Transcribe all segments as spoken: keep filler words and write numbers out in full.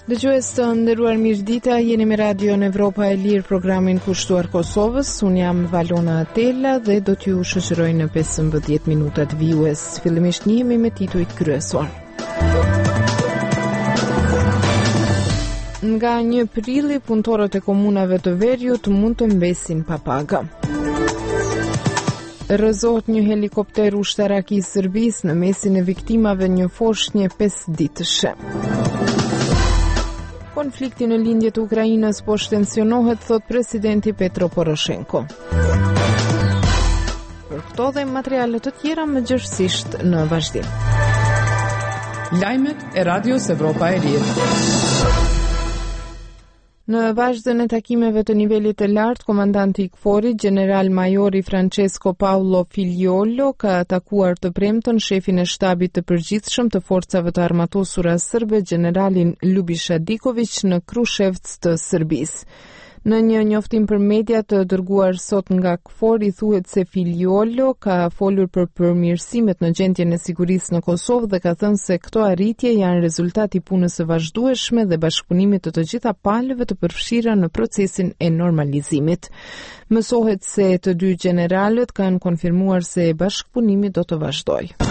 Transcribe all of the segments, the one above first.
Dëgjues të nderuar, mirëdita, jeni me Radion Evropa e Lirë, programin kushtuar Kosovës. Unë jam Valona Atella dhe do t'ju shoqëroj në pesëmbëdhjetë minutat vijues. Fillimisht njihemi me titujt kryesor. Nga një prilli, punëtorët e komunave të Veriut mund të mbesin pa paga. Rrëzohet një helikopter ushtarak i Serbisë në mesin e viktimave një foshnje pesëditëshe. Konflikti në lindje të Ukrainës po shtensionohet, thot presidenti Petro Poroshenko. Për këto dhe materiale të tjera më gjërësisht në vazhdim. Lajmet e Radios Evropa e Lirë. Në vazhdën e takimeve të nivelit të lartë, komandanti i Kforit, general majori Francesco Paolo Figliolo, ka takuar të premtën shefin e shtabit të përgjithshëm të forcave të armatosura serbe, generalin Ljubiša Diković në Kruševac të Serbisë. Në një njoftim për media të dërguar sot nga Kfori, thuhet se Figliolo ka folur për përmirësimet në gjendjen e sigurisë në Kosovë dhe ka thënë se këto arritje janë rezultat i punës së vazhdueshme dhe bashkëpunimit të të gjitha palëve të përfshira në procesin e normalizimit. Mësohet se të dy generalët kanë konfirmuar se bashkëpunimi do të vazhdojë.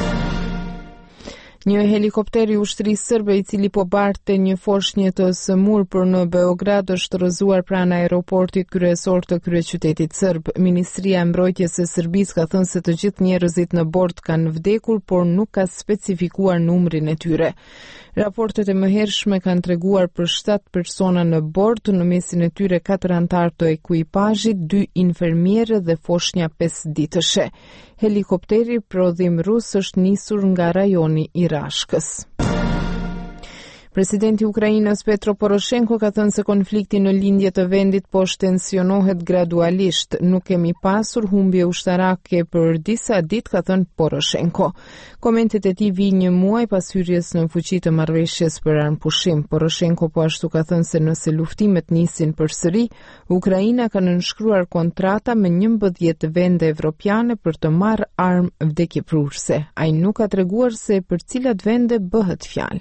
Një helikopter i ushtrisë serbe i cili po barte një foshnjë të sëmur për në Beograd është rrëzuar pranë aeroportit kryesor të kryeqytetit serb. Ministria e Mbrojtjes së Serbisë ka thënë se të gjithë njerëzit në bord kanë vdekur, por nuk ka specifikuar numrin e tyre. Raportet e mëhershme kanë treguar për shtatë persona në bord, në mesin e tyre katër anëtar të ekuipazhit, dy infermierë dhe foshnja pesëditëshe. Helikopteri prodhim rus është nisur nga rajoni i Rashkës. Presidenti i Ukrainës Petro Poroshenko ka thënë se konflikti në lindje të vendit po shtensionohet gradualisht. Nuk kemi pasur humbje ushtarake për disa ditë, ka thënë Poroshenko. Komentet e tij vijnë një muaj pas hyrjes në fuqi të marrëveshjes për armëpushim. Poroshenko po ashtu ka thënë se nëse luftimet nisin përsëri, Ukraina ka nënshkruar kontrata me njëmbëdhjetë vende evropiane për të marrë armë vdekjeprurse. Ai nuk ka treguar se për cilat vende bëhet fjalë.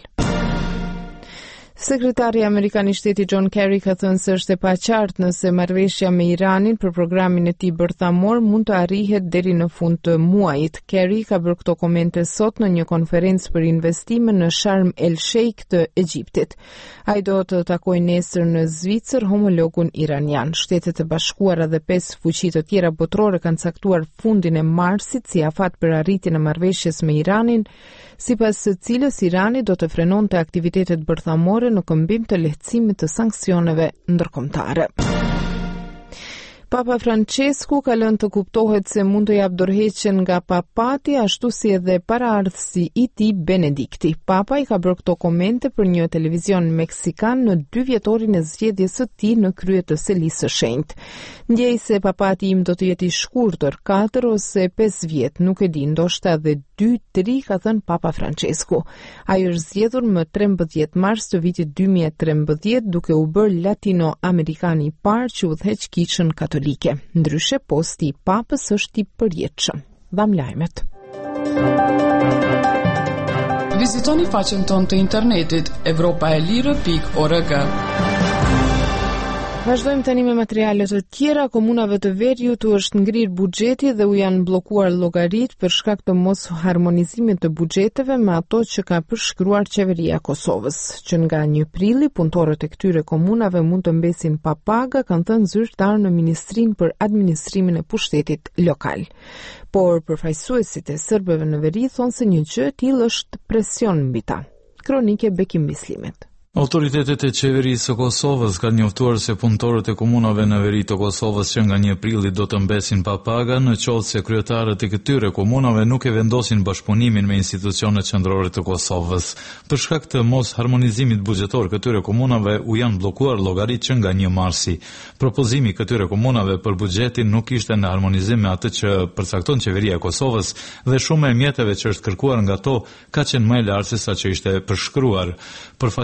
Sekretari Amerikan i Shtetit John Kerry ka thënë se është e paqartë nëse marrëveshja me Iranin për programin e tij bërthamor mund të arrihet deri në fund të muajit. Kerry ka bërë këto komente sot në një konferencë për investime në Sharm el Sheikh të Egjiptit. Ai do të takojë nesër në Zvicër homologun iranian. Shtetet e Bashkuara dhe pesë fuqi të tjera botërore kanë caktuar fundin e marsit si afat për arritjen e marrëveshjes me Iranin, sipas së cilës Irani do të frenonte aktivitetet bërthamore në këmbim të lehtësimit të sanksioneve ndërkombëtare. Papa Francesku ka lënë të kuptohet se mund të jap dorëheqjen nga papati, ashtu si edhe paraardhësi i tij Benedikti. Papa i ka bërë këto komente për një televizion meksikan në dy vjetorin e zgjedhjes së tij në krye të selisë së shenjtë. Ndjej se papati im do të jetë i shkurtër, katër ose pesë vjet, nuk e di, ndoshta edhe dy tri, ka thënë Papa Francesku. Ai është zgjedhur më trembëdhjetë mars të vitit dy mijë e trembëdhjetë, duke u bërë latino-amerikan i parë që udhëheq kiçën katolike. Ndryshe, posti i papës është i përjetshëm. Dham lajmet. Vizitoni faqen tonë të internetit evropaelire pikë org. Vazhdojmë tani me materialet të tjera. Komunave të Veriut u është ngrirë buxheti dhe u janë bllokuar llogaritë për shkak të mos harmonizimit të buxheteve me ato që ka përshkruar qeveria e Kosovës. Që nga një prilli, punëtorët e këtyre komunave mund të mbesin pa paga, kanë thënë zyrtar në Ministrinë për Administrimin e Pushtetit Lokal. Por përfaqësuesit e serbëve në Veri thonë se një gjë e tillë është presion mbi ta. Kronike Bekim Bislimet. Autoritetet e qeverisë së Kosovës kanë njoftuar se punëtorët e komunave në veri të Kosovës që nga një prilli do të mbesin pa paga në qoftë se kryetarët e këtyre komunave nuk e vendosin bashkëpunimin me institucionet qendrore të Kosovës. Për shkak të mos harmonizimit buxhetor këtyre komunave u janë bllokuar llogaritë që nga një marsi. Propozimi i këtyre komunave për buxhetin nuk ishte në harmonizim me atë që përcakton qeveria e Kosovës dhe shumë e mjeteve që është kërkuar nga to ka qenë më e lartë se sa që ishte përshkruar. Përfaqësuesit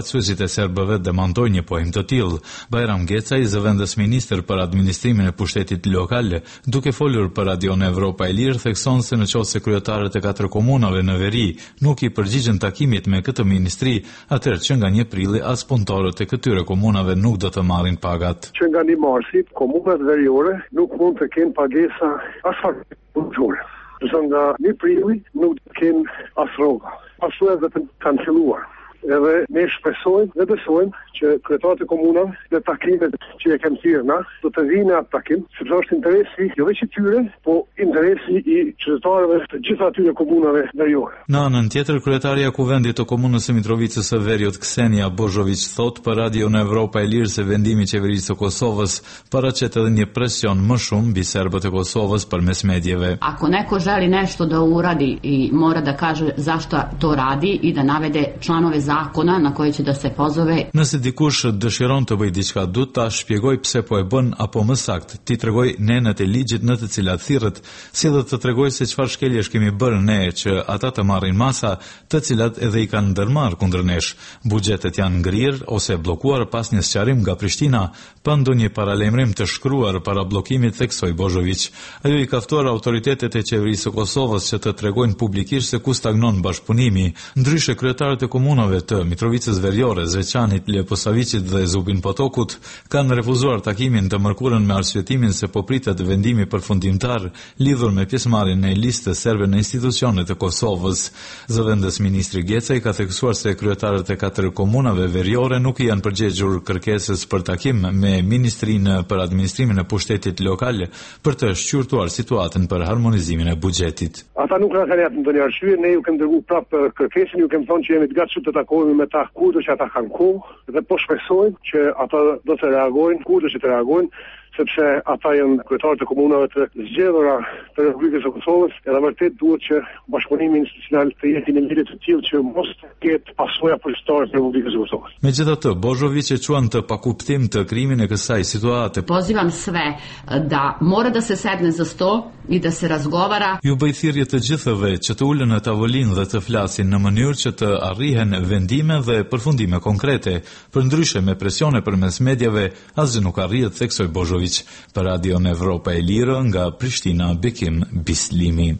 e serbëve demantoi një pojim të tillë. Bajram Gecaj, zëvendës ministër për administrimin e pushtetit lokal, duke folur për Radion Evropa e Lirë, thekson se në qoftë se kryetarët e katër komunave në veri nuk i përgjigjen takimit me këtë ministri, atëherë që nga një prilli as punëtorët e këtyre komunave nuk do të marrin pagat. Që nga një marsit, komunat veriore nuk mund të kenë pagesa as fakt punëtore. Përsa nga një prilli nuk të kenë as rroga. Pastaj edhe të kanceluar. Edhe ne shpresojmë dhe besojmë që kryetarët e komunave në takimet që e kanë thirrë na do të vinë në atë takim, sepse është interesi jo vetëm i tyre, po interesi i qytetarëve të gjitha atyre komunave veriore. Në anën tjetër, kryetaria e kuvendit të komunës së Mitrovicës së Veriut, Ksenia Bozhović, thot për Radion Evropa e Lirë se vendimi i qeverisë së Kosovës paraqet edhe një presion më shumë mbi serbët e Kosovës përmes medijeve. Ako neko želi nešto da uradi i mora da kaže zašto to radi i da navede članove zakona na koje će da se pozove. Nëse dikush dëshiron të bëj diçka, duhet ta shpjegoj pse po e bën, apo më sakt, ti tregoj nenët e ligjit në të cilat thirrët, si dhe të tregoj se çfarë shkeljesh kemi bërë ne që ata të marrin masa, të cilat edhe i kanë ndërmarrë kundër nesh. Buxhetet janë ngrirë ose bllokuar pas një sqarim nga Prishtina, pa ndonjë paralajmërim të shkruar para bllokimit, theksoi Bozhović. Ajo i ka ftuar autoritetet e qeverisë së Kosovës që të tregojnë publikisht se ku stagnon bashkëpunimi. Ndryshe, kryetarët e komunave të Mitrovicës Veriore, Zveçanit, Leposavicit dhe Zubin Potokut kanë refuzuar takimin të mërkurën me arsyetimin se po pritet vendimi përfundimtar lidhur me pjesëmarrjen e listës serbe në institucionet e Kosovës. Zëvendës ministri Gecaj ka theksuar se kryetarët e katër komunave veriore nuk i janë përgjigjur kërkesës për takim me Ministrinë për Administrimin e Pushtetit Lokal për të shqyrtuar situatën për harmonizimin e buxhetit. Ata nuk na kanë dhënë ndonjë arsye, ne ju kemi dërguar prapë kërkesën, ju kemi thonë që jemi të gatshëm të takohemi me ta kurdo që ata kanë kohë dhe po shpresojmë që ata do të reagojnë kurdo që të reagojnë, sepse ata janë kryetarët e komunave të zgjedhura të Republikës së Kosovës, edhe vërtet duhet që bashkëpunimi institucional të jetë në nivel të tillë që mos të ketë pasojë përstore të Republikës së Kosovës. Megjithatë, Bozhović e quan të pakuptim të krimin e kësaj situate. Pozivam sve da mora da se sedne za sto i da se razgovara. Ju bëj thirrje të gjithëve që të ulen në tavolinë dhe të flasin në mënyrë që të arrihen vendime dhe përfundime konkrete. Përndryshe, me presione përmes medjave, asgjë nuk arrihet, theksoi Bozhović. Për Radion Evropa e Lirë, nga Prishtina, Bekim Bislimi.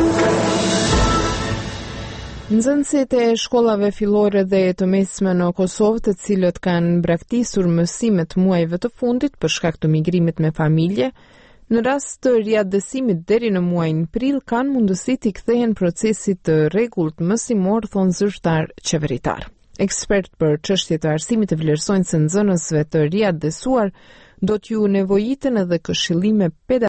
Nxënësit e shkollave fillore dhe të mesme në Kosovë, të cilët kanë braktisur mësimet muajve të fundit për shkak të migrimit me familje, në rast të riadësimit deri në muajin prill, kanë mundësi të kthehen procesit të rregullt mësimor, thon zyrtar qeveritar. Ekspert për çështje të arsimit të vlerësojnë se nxënësve të riadësuar do t'ju nevojiten edhe këshillime pedagogike